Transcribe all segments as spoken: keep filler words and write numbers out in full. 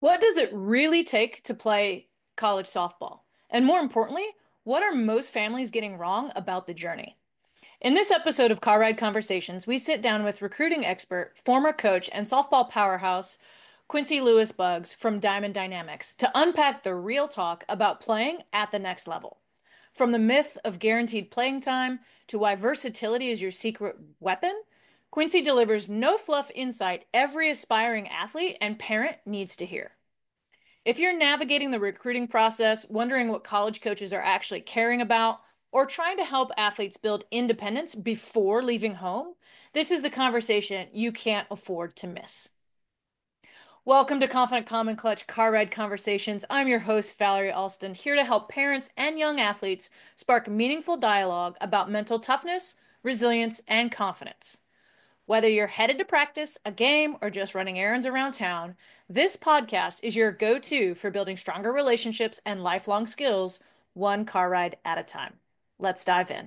What does it really take to play college softball? And more importantly, what are most families getting wrong about the journey? In this episode of Car Ride Conversations, we sit down with recruiting expert, former coach, and softball powerhouse Quincy Lewis Buggs from Diamond Dynamics to unpack the real talk about playing at the next level. From the myth of guaranteed playing time to why versatility is your secret weapon, Quincy delivers no fluff insight every aspiring athlete and parent needs to hear. If you're navigating the recruiting process, wondering what college coaches are actually caring about, or trying to help athletes build independence before leaving home, this is the conversation you can't afford to miss. Welcome to Confident Common Clutch Car Ride Conversations. I'm your host, Valerie Alston, here to help parents and young athletes spark meaningful dialogue about mental toughness, resilience, and confidence. Whether you're headed to practice, a game, or just running errands around town, this podcast is your go-to for building stronger relationships and lifelong skills, one car ride at a time. Let's dive in.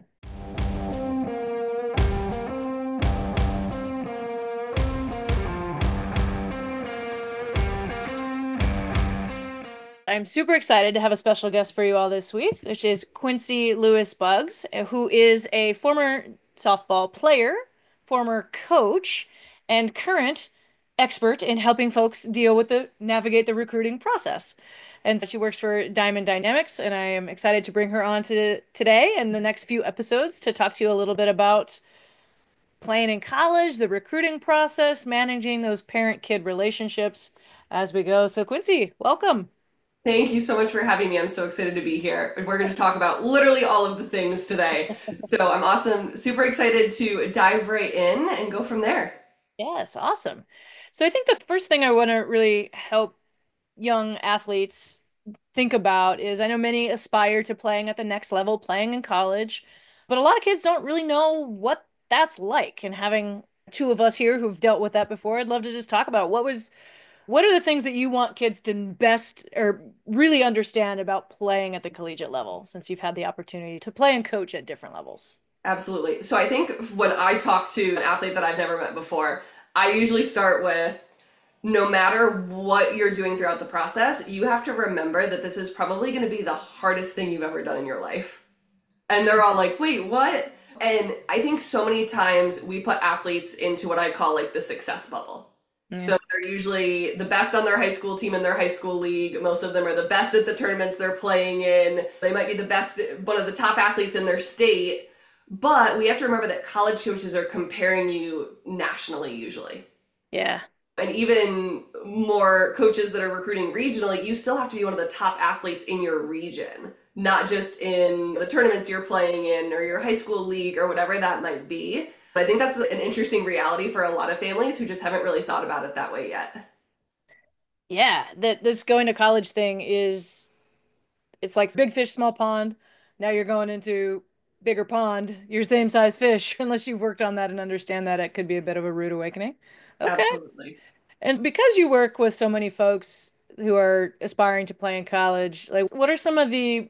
I'm super excited to have a special guest for you all this week, which is Quincy Lewis Buggs, who is a former softball player, former coach, and current expert in helping folks deal with the navigate the recruiting process. And she works for Diamond Dynamics, and I am excited to bring her on to today and the next few episodes to talk to you a little bit about playing in college, the recruiting process, managing those parent-kid relationships as we go. So Quincy, welcome. Thank you so much for having me. I'm so excited to be here. We're going to talk about literally all of the things today. So I'm awesome, super excited to dive right in and go from there. Yes, awesome. So I think the first thing I want to really help young athletes think about is I know many aspire to playing at the next level, playing in college, but a lot of kids don't really know what that's like. And having two of us here who've dealt with that before, I'd love to just talk about what was, what are the things that you want kids to best or really understand about playing at the collegiate level, since you've had the opportunity to play and coach at different levels? Absolutely. So I think when I talk to an athlete that I've never met before, I usually start with no matter what you're doing throughout the process, you have to remember that this is probably going to be the hardest thing you've ever done in your life. And they're all like, wait, what? And I think so many times we put athletes into what I call like the success bubble. Yeah. So they're usually the best on their high school team in their high school league. Most of them are the best at the tournaments they're playing in. They might be the best, one of the top athletes in their state. But we have to remember that college coaches are comparing you nationally usually. Yeah. And even more coaches that are recruiting regionally, you still have to be one of the top athletes in your region, not just in the tournaments you're playing in or your high school league or whatever that might be. I think that's an interesting reality for a lot of families who just haven't really thought about it that way yet. Yeah, that this going to college thing is it's like big fish, small pond. Now you're going into bigger pond. You're same size fish. Unless you've worked on that and understand that, it could be a bit of a rude awakening. Okay. Absolutely. And because you work with so many folks who are aspiring to play in college, like what are some of the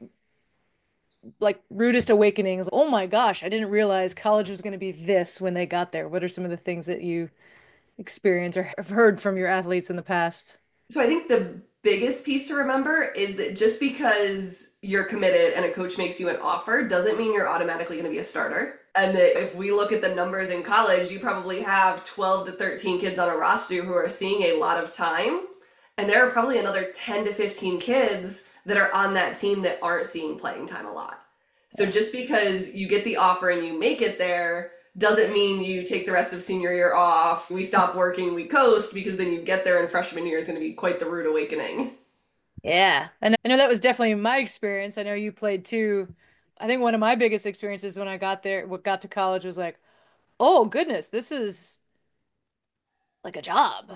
like rudest awakenings? Oh my gosh, I didn't realize college was going to be this when they got there. What are some of the things that you experience or have heard from your athletes in the past? So I think the biggest piece to remember is that just because you're committed and a coach makes you an offer doesn't mean you're automatically going to be a starter. And that if we look at the numbers in college, you probably have twelve to thirteen kids on a roster who are seeing a lot of time. And there are probably another ten to fifteen kids that are on that team that aren't seeing playing time a lot. So just because you get the offer and you make it there doesn't mean you take the rest of senior year off, we stop working, we coast, because then you get there and freshman year is going to be quite the rude awakening. Yeah. And I know that was definitely my experience. I know you played too. I think one of my biggest experiences when I got there, what got to college was like, oh goodness, this is like a job.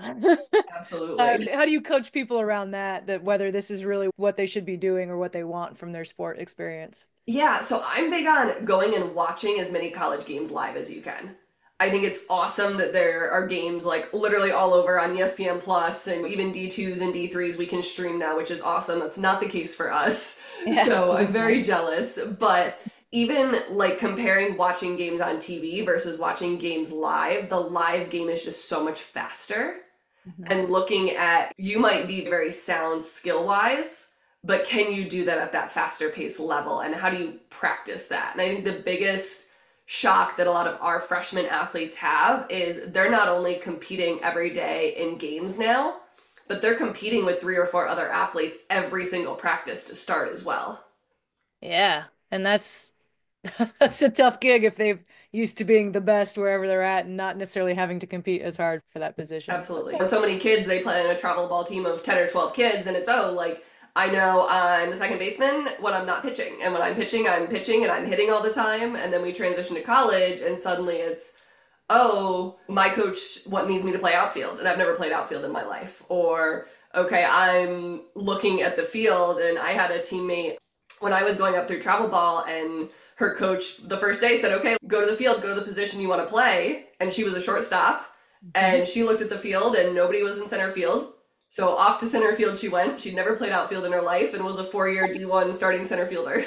How, Absolutely. how do you coach people around that, that whether this is really what they should be doing or what they want from their sport experience? Yeah, so I'm big on going and watching as many college games live as you can. I think it's awesome that there are games like literally all over on E S P N Plus and even D twos and D threes we can stream now, which is awesome. That's not the case for us. Yeah. So I'm very jealous. But even like comparing watching games on T V versus watching games live, the live game is just so much faster. Mhm. and looking at you might be very sound skill wise, but can you do that at that faster pace level? And how do you practice that? And I think the biggest shock that a lot of our freshman athletes have is they're not only competing every day in games now, but they're competing with three or four other athletes every single practice to start as well. Yeah. And that's that's a tough gig if they've used to being the best wherever they're at and not necessarily having to compete as hard for that position. Absolutely. And so many kids, they play in a travel ball team of ten or twelve kids, and it's, oh, like, I know I'm the second baseman when I'm not pitching. And when I'm pitching, I'm pitching and I'm hitting all the time. And then we transition to college, and suddenly it's, oh, my coach what needs me to play outfield, and I've never played outfield in my life. Or, okay, I'm looking at the field, and I had a teammate when I was going up through travel ball, and her coach the first day said, okay, go to the field, go to the position you want to play. And she was a shortstop. Mhm. And she looked at the field and nobody was in center field. So off to center field she went. She'd never played outfield in her life and was a four year D one starting center fielder,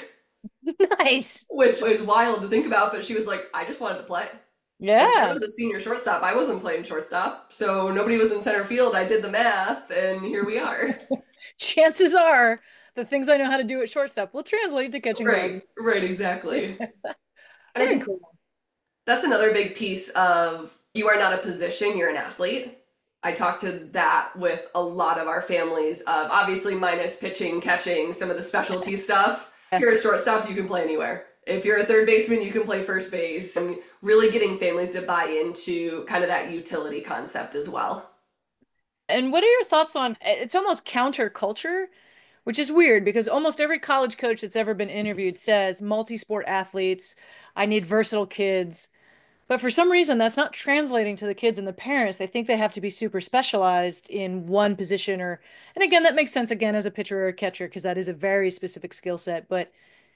Nice. which is wild to think about. But she was like, I just wanted to play. If I Yeah. was a senior shortstop, I wasn't playing shortstop. So nobody was in center field. I did the math and here we are. Chances are the things I know how to do at shortstop will translate to catching balls. Right, right, exactly. And I Very think cool. that's another big piece of you are not a position, you're an athlete. I talk to that with a lot of our families of obviously minus pitching, catching, some of the specialty stuff. If you're a shortstop, you can play anywhere. If you're a third baseman, you can play first base. And really getting families to buy into kind of that utility concept as well. And what are your thoughts on it's almost counterculture, which is weird because almost every college coach that's ever been interviewed says multi-sport athletes, I need versatile kids. But for some reason, that's not translating to the kids and the parents. They think they have to be super specialized in one position or, and again, that makes sense again as a pitcher or a catcher because that is a very specific skill set. But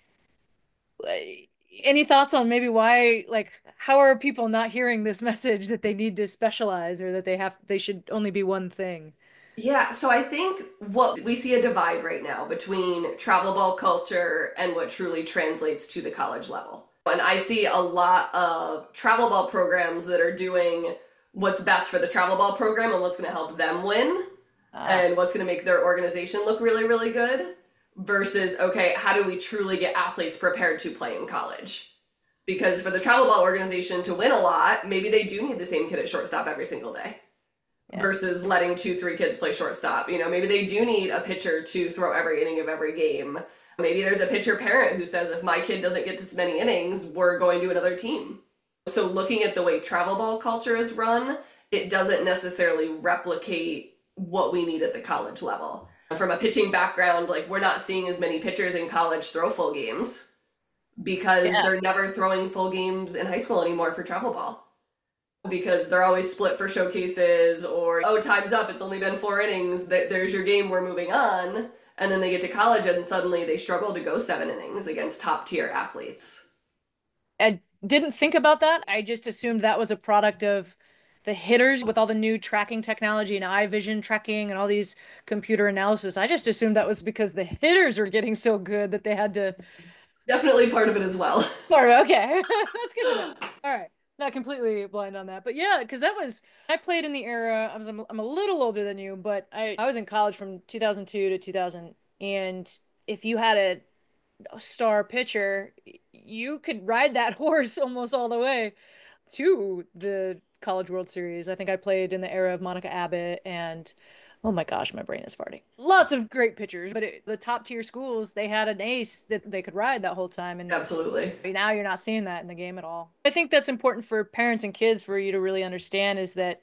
uh, any thoughts on maybe why, like, how are people not hearing this message that they need to specialize or that they have, they should only be one thing? Yeah, so I think what we see a divide right now between travel ball culture and what truly translates to the college level. And I see a lot of travel ball programs that are doing what's best for the travel ball program and what's going to help them win Ah, and what's going to make their organization look really, really good versus, okay, how do we truly get athletes prepared to play in college? Because for the travel ball organization to win a lot, maybe they do need the same kid at shortstop every single day yeah. versus letting two, three kids play shortstop. You know, maybe they do need a pitcher to throw every inning of every game. Maybe there's a pitcher parent who says, if my kid doesn't get this many innings, we're going to another team. So looking at the way travel ball culture is run, it doesn't necessarily replicate what we need at the college level. From a pitching background, like we're not seeing as many pitchers in college throw full games because Yeah. they're never throwing full games in high school anymore for travel ball because they're always split for showcases or, oh, time's up, it's only been four innings, there's your game, we're moving on. And then they get to college and suddenly they struggle to go seven innings against top tier athletes. I didn't think about that. I just assumed that was a product of the hitters with all the new tracking technology and eye vision tracking and all these computer analysis. I just assumed that was because the hitters were getting so good that they had to. Definitely part of it as well. Or okay, that's good to know. All right, not completely blind on that, but yeah, because that was I played in the era. I was I'm, I'm a little older than you, but I I was in college from two thousand two to two thousand, and if you had a star pitcher, you could ride that horse almost all the way to the College World Series. I think I played in the era of Monica Abbott and oh my gosh, my brain is farting. Lots of great pitchers, but it, the top tier schools, they had an ace that they could ride that whole time. And Absolutely. now you're not seeing that in the game at all. I think that's important for parents and kids for you to really understand is that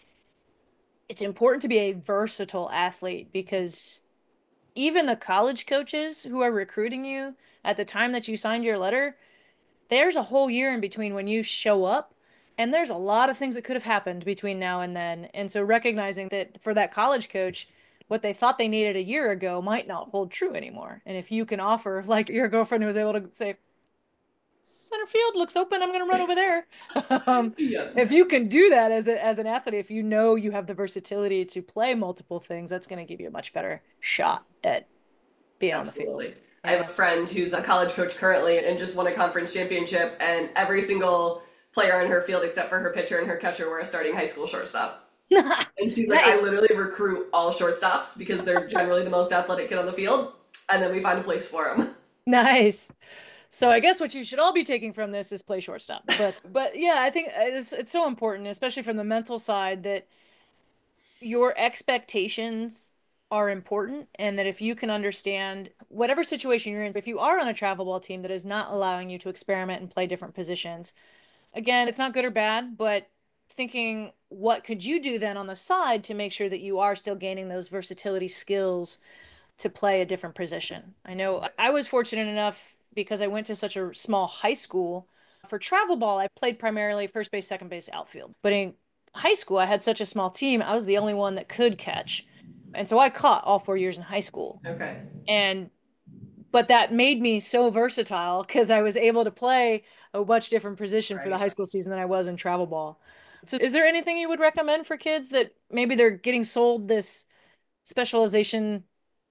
it's important to be a versatile athlete because even the college coaches who are recruiting you at the time that you signed your letter, there's a whole year in between when you show up, and there's a lot of things that could have happened between now and then. And so recognizing that for that college coach, what they thought they needed a year ago might not hold true anymore. And if you can offer, like your girlfriend who was able to say, center field looks open, I'm going to run over there. um, Yeah, if you can do that as a, as an athlete, if you know you have the versatility to play multiple things, that's going to give you a much better shot at being on the field. absolutely. I have Yeah. a friend who's a college coach currently and just won a conference championship, and every single player on her field except for her pitcher and her catcher were a starting high school shortstop. And she's like, I Nice. literally recruit all shortstops because they're generally the most athletic kid on the field, and then we find a place for them. Nice. So I guess what you should all be taking from this is play shortstop. But but yeah, I think it's it's so important, especially from the mental side, that your expectations are important and that if you can understand whatever situation you're in, if you are on a travel ball team that is not allowing you to experiment and play different positions, again, it's not good or bad, but thinking what could you do then on the side to make sure that you are still gaining those versatility skills to play a different position. I know I was fortunate enough because I went to such a small high school. For travel ball, I played primarily first base, second base, outfield. But in high school, I had such a small team, I was the only one that could catch. And so I caught all four years in high school. Okay. And but that made me so versatile because I was able to play a much different position for the Right. high school season than I was in travel ball. So is there anything you would recommend for kids that maybe they're getting sold this specialization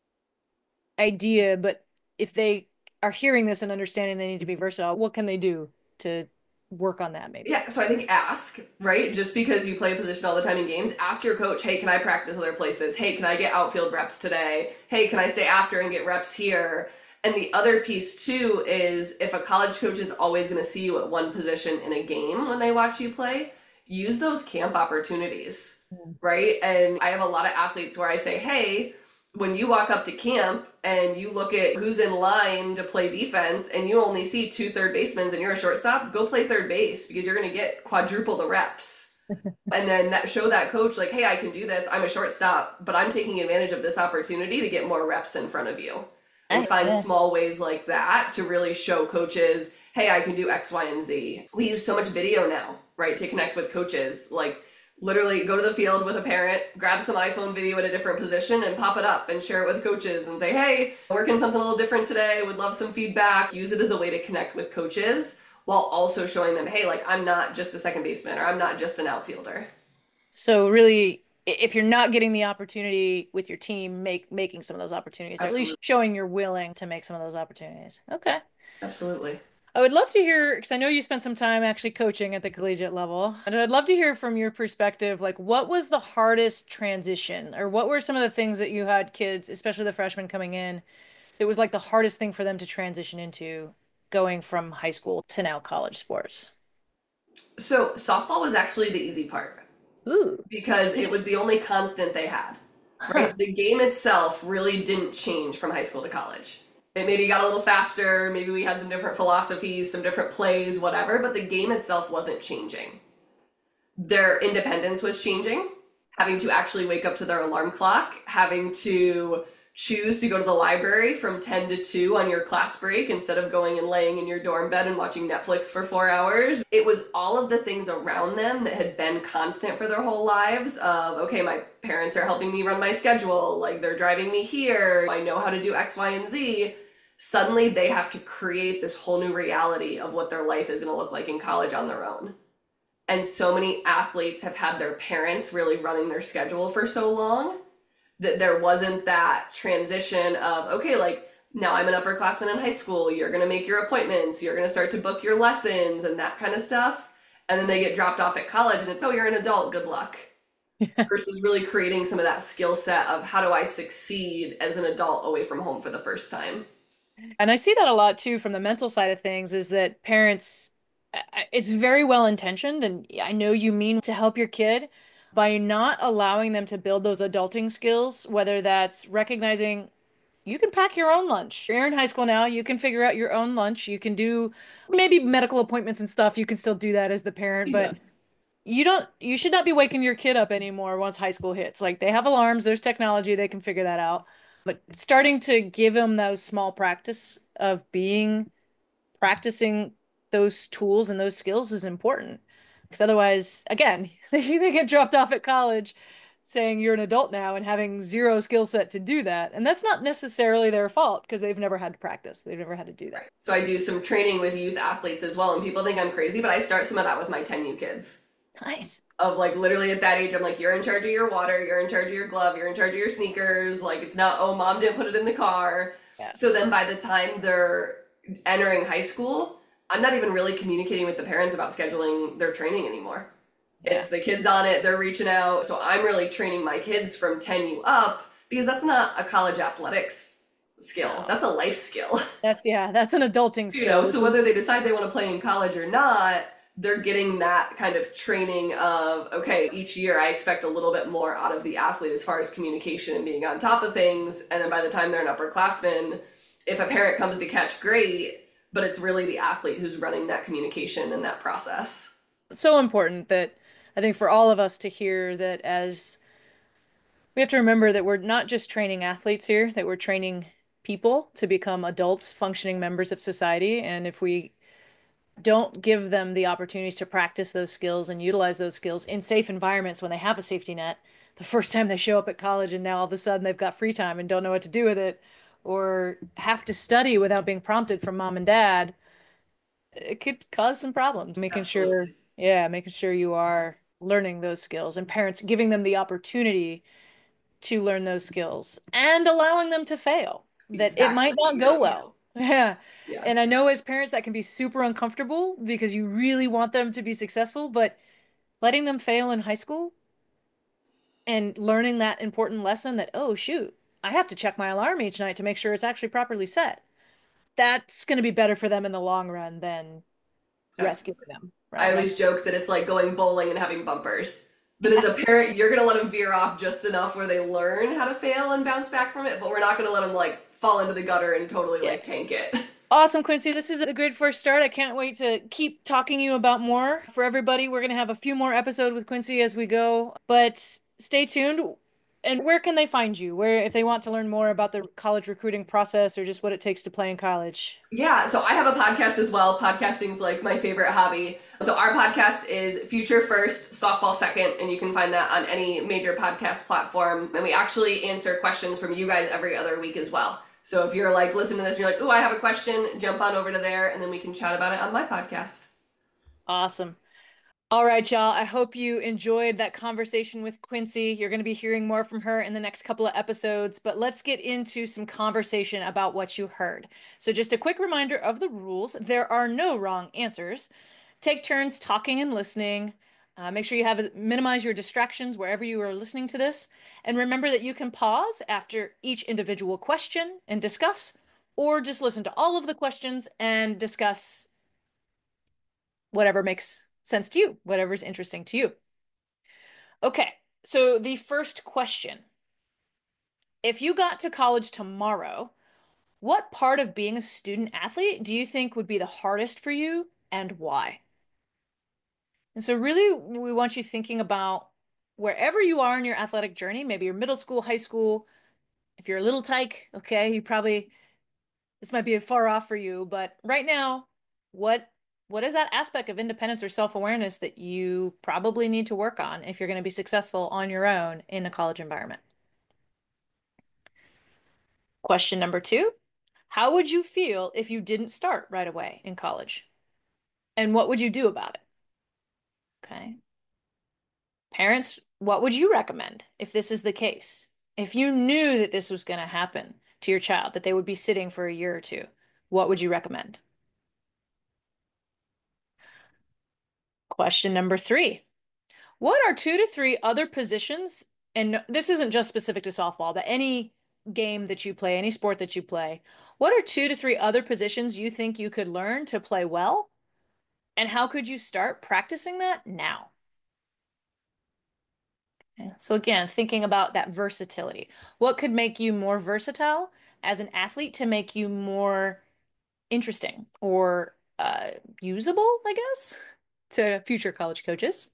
idea, but if they are hearing this and understanding they need to be versatile, what can they do to work on that maybe? Yeah, so I think ask, right? Just because you play a position all the time in games, ask your coach, hey, can I practice other places? Hey, can I get outfield reps today? Hey, can I stay after and get reps here? And the other piece too is if a college coach is always going to see you at one position in a game when they watch you play, use those camp opportunities, Mm. right? And I have a lot of athletes where I say, hey, when you walk up to camp and you look at who's in line to play defense and you only see two third basemen and you're a shortstop, go play third base because you're going to get quadruple the reps. And then that show that coach like, hey, I can do this. I'm a shortstop, but I'm taking advantage of this opportunity to get more reps in front of you. And Nice. find Yeah. small ways like that to really show coaches, hey, I can do X, Y, and Z. We use so much video now, right, to connect with coaches. Like literally go to the field with a parent, grab some iPhone video at a different position and pop it up and share it with coaches and say, hey, working something a little different today, would love some feedback. Use it as a way to connect with coaches while also showing them, hey, like I'm not just a second baseman or I'm not just an outfielder. So really, if you're not getting the opportunity with your team, make making some of those opportunities, or at least Absolutely. showing you're willing to make some of those opportunities. Okay. Absolutely. I would love to hear, because I know you spent some time actually coaching at the collegiate level, and I'd love to hear from your perspective, like what was the hardest transition, or what were some of the things that you had kids, especially the freshmen coming in, it was like the hardest thing for them to transition into going from high school to now college sports? So softball was actually the easy part Ooh, because it was interesting. the only constant they had, Huh. right? The game itself really didn't change from high school to college. It maybe got a little faster, maybe we had some different philosophies, some different plays, whatever, but the game itself wasn't changing. Their independence was changing, having to actually wake up to their alarm clock, having to choose to go to the library from ten to two on your class break instead of going and laying in your dorm bed and watching Netflix for four hours. It was all of the things around them that had been constant for their whole lives of, okay, my parents are helping me run my schedule, like they're driving me here, I know how to do X, Y, and Z. Suddenly they have to create this whole new reality of what their life is going to look like in college on their own. And so many athletes have had their parents really running their schedule for so long that there wasn't that transition of, okay, like now I'm an upperclassman in high school, you're going to make your appointments, you're going to start to book your lessons and that kind of stuff. And then they get dropped off at college and it's, oh, you're an adult, good luck. Versus really creating some of that skill set of how do I succeed as an adult away from home for the first time. And I see that a lot too from the mental side of things is that parents, it's very well intentioned, and I know you mean to help your kid by not allowing them to build those adulting skills, whether that's recognizing you can pack your own lunch. You're in high school now, you can figure out your own lunch. You can do maybe medical appointments and stuff. You can still do that as the parent, Yeah. but you don't, you should not be waking your kid up anymore once high school hits. Like they have alarms, there's technology, they can figure that out. But starting to give them those small practice of being practicing those tools and those skills is important. Because otherwise, again, they they get dropped off at college saying you're an adult now and having zero skill set to do that. And that's not necessarily their fault because they've never had to practice. They've never had to do that. So I do some training with youth athletes as well, and people think I'm crazy, but I start some of that with my ten U kids. Nice. Of like literally at that age, I'm like, you're in charge of your water, you're in charge of your glove, you're in charge of your sneakers. Like it's not, oh, mom didn't put it in the car. Yeah. So then by the time they're entering high school, I'm not even really communicating with the parents about scheduling their training anymore. Yeah. It's the kids on it, they're reaching out. So I'm really training my kids from ten U up because that's not a college athletics skill. No. That's a life skill. That's yeah, that's an adulting You know, skill, which so is whether they decide they want to play in college or not, they're getting that kind of training of, okay, each year I expect a little bit more out of the athlete as far as communication and being on top of things. And then by the time they're an upperclassman, if a parent comes to catch, great, but it's really the athlete who's running that communication and that process. so important that I think for all of us to hear that as we have to remember that we're not just training athletes here, that we're training people to become adults, functioning members of society. And if we don't give them the opportunities to practice those skills and utilize those skills in safe environments when they have a safety net, the first time they show up at college and now all of a sudden they've got free time and don't know what to do with it, or have to study without being prompted from mom and dad, it could cause some problems. Making sure, Absolutely. yeah, making sure you are learning those skills and parents giving them the opportunity to learn those skills and allowing them to fail, that it might Exactly. not You're, go well. Yeah. yeah, And I know as parents that can be super uncomfortable because you really want them to be successful, but letting them fail in high school and learning that important lesson that, oh, shoot, I have to check my alarm each night to make sure it's actually properly set. That's going to be better for them in the long run than rescuing absolutely. them, I right? I, always joke that it's like going bowling and having bumpers. That as a parent, you're going to let them veer off just enough where they learn how to fail and bounce back from it, but we're not going to let them like fall into the gutter and totally yeah. like tank it. Awesome, Quincy. This is a great first start. I can't wait to keep talking to you about more. For everybody, we're going to have a few more episodes with Quincy as we go, but stay tuned. And where can they find you? Where, if they want to learn more about the college recruiting process or just what it takes to play in college? Yeah, so I have a podcast as well. Podcasting's like my favorite hobby. So our podcast is Future First, Softball Second, and you can find that on any major podcast platform. And we actually answer questions from you guys every other week as well. So if you're like listening to this and you're like, "Ooh, I have a question," jump on over to there and then we can chat about it on my podcast. Awesome. All right, y'all. I hope you enjoyed that conversation with Quincy. You're going to be hearing more from her in the next couple of episodes, but let's get into some conversation about what you heard. So, just a quick reminder of the rules. There are no wrong answers. Take turns talking and listening. Uh, make sure you have minimize your distractions wherever you are listening to this. And remember that you can pause after each individual question and discuss, or just listen to all of the questions and discuss whatever makes sense to you, whatever's interesting to you. Okay, so the first question. If you got to college tomorrow, what part of being a student athlete do you think would be the hardest for you and why? And so, really, we want you thinking about wherever you are in your athletic journey, maybe your middle school, high school. If you're a little tyke, okay, you probably, this might be far off for you, but right now, what what is that aspect of independence or self-awareness that you probably need to work on if you're going to be successful on your own in a college environment? Question number two, how would you feel if you didn't start right away in college? And what would you do about it? Okay. Parents, what would you recommend if this is the case? If you knew that this was going to happen to your child, that they would be sitting for a year or two, what would you recommend? Question number three. What are two to three other positions? And this isn't just specific to softball, but any game that you play, any sport that you play. What are two to three other positions you think you could learn to play well? And how could you start practicing that now? Okay. So again, thinking about that versatility. What could make you more versatile as an athlete to make you more interesting or uh, usable, I guess, to future college coaches?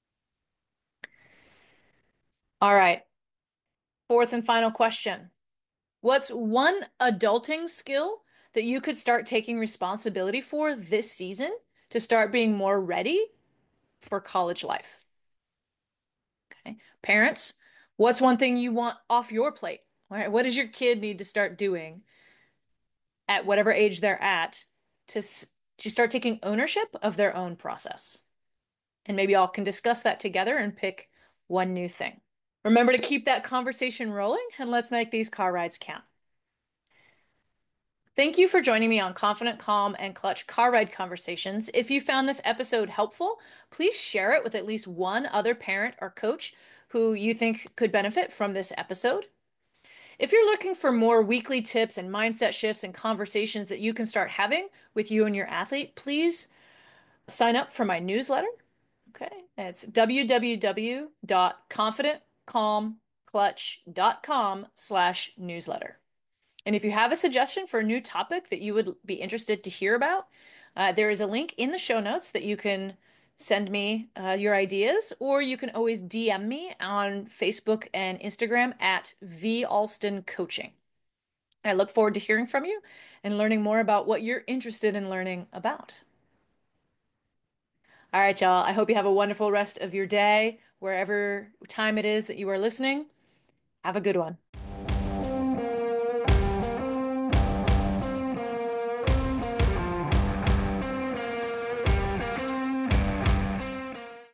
All right. Fourth and final question. What's one adulting skill that you could start taking responsibility for this season to start being more ready for college life? Okay. Parents, what's one thing you want off your plate? All right. What does your kid need to start doing at whatever age they're at to to start taking ownership of their own process? And maybe y'all can discuss that together and pick one new thing. Remember to keep that conversation rolling and let's make these car rides count. Thank you for joining me on Confident, Calm, and Clutch Car Ride Conversations. If you found this episode helpful, please share it with at least one other parent or coach who you think could benefit from this episode. If you're looking for more weekly tips and mindset shifts and conversations that you can start having with you and your athlete, please sign up for my newsletter. Okay, it's w w w dot confident calm clutch dot com slash newsletter. And if you have a suggestion for a new topic that you would be interested to hear about, uh, there is a link in the show notes that you can send me uh, your ideas, or you can always D M me on Facebook and Instagram at V Alston Coaching. I look forward to hearing from you and learning more about what you're interested in learning about. All right, y'all. I hope you have a wonderful rest of your day, wherever time it is that you are listening. Have a good one.